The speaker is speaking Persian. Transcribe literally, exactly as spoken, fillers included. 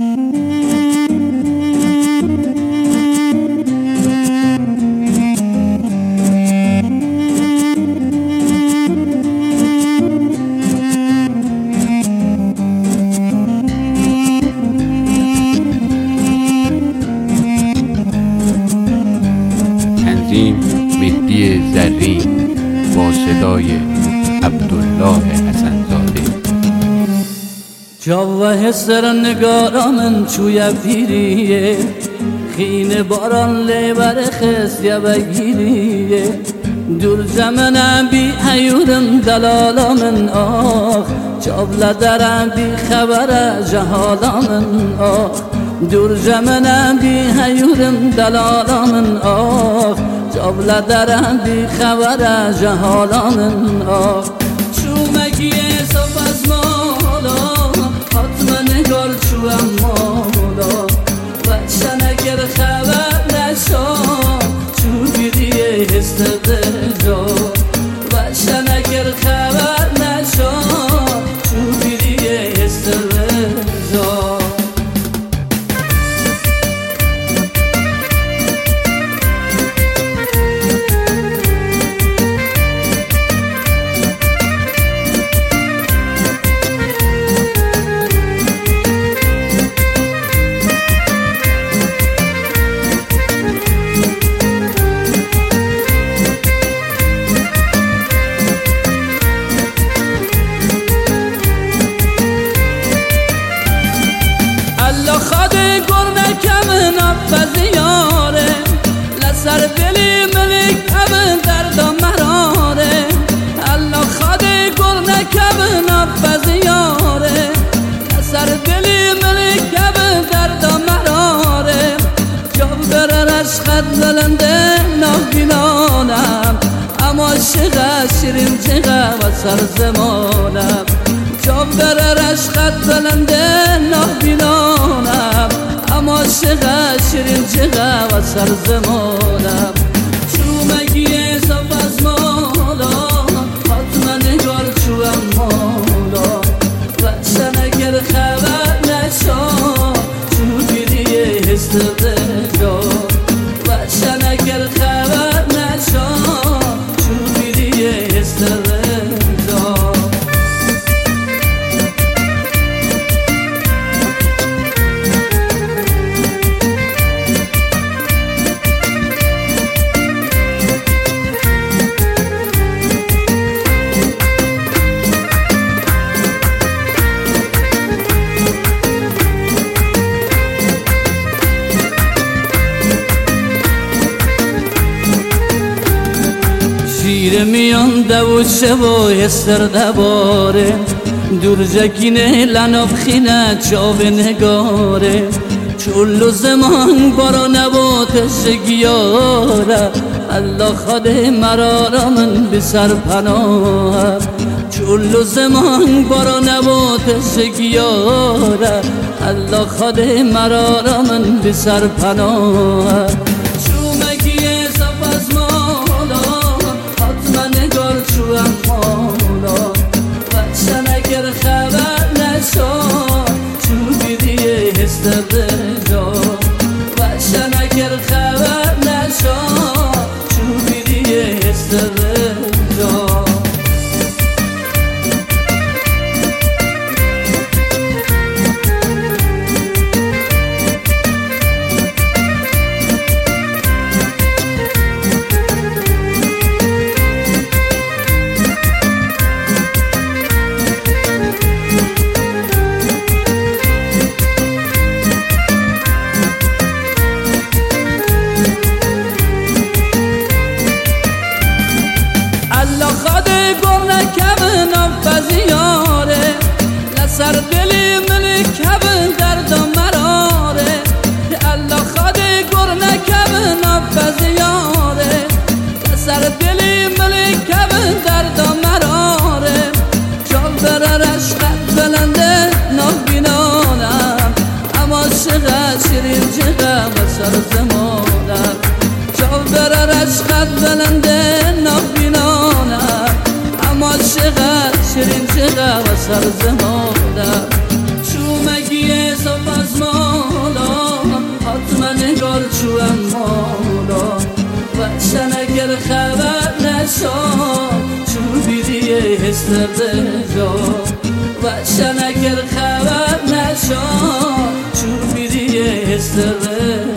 تنظیم مهدی زرین با صدای عبدالله حسن‌زاده. جوه سر نگارم چوی پیریه خین باران لیبر خسیه بگیریه دور زمنم بی حیورم دلالامن آخ جابل درم بی خبر جهالامن آخ دور زمنم بی حیورم دلالامن آخ جابل درم بی خبر جهالامن آخ چومگیه صف از مالا حتما نگار چوم مالا بچه نگر خبر نشان چو بیدیه هست جا بچه نگر خبر نشان چو بیدیه هست جا بزیاره لسر دلی ملک ابن درد و مراره الله خاده گل نکبن بزیاره لسر دلی ملک ابن درد و مراره جاب بره رشقت بلنده نابینانم اما شغه شیرین چغه و سر زمانم جاب بره رشقت بلنده نابینانم اما شغه شیرین چغه و سر زمانم چومگیه صف از مالا حتما نگار چوم مالا بچه نگر خبر نشان چو بیدیه هست جا بچه نگر خبر نشان چو بیدیه هست جا شیر میان دوشه و هستر دباره دور جکینه لناب خینه چاو نگاره چولو زمان بارا نباتش گیاره الله خاده مرارا من بسر پناه چولو زمان بارا نباتش گیاره الله خاده مرارا من بسر پناه چومگیه صف از مالا نگار چوم مالا بچه نگر خبر نشان چو بیدیه هست جا بچه نگر خبر نشان چو بیدیه هست جا بزیاره لسر دلی ملک ابن درد و مراره الله خاده گر نکبن بزیاره لسر دلی ملک ابن درد و مراره جان بره رشقت بلنده نابینانم اما شغه شیرین چغه و سر زمانم جان بره رشقت بلنده نابینانم اما شغه شیرین چغه و سر زمانم چومگیه صف از ما نشد چون بیدی هسترده جا و شنکر خبر نشد چون بیدی هسترده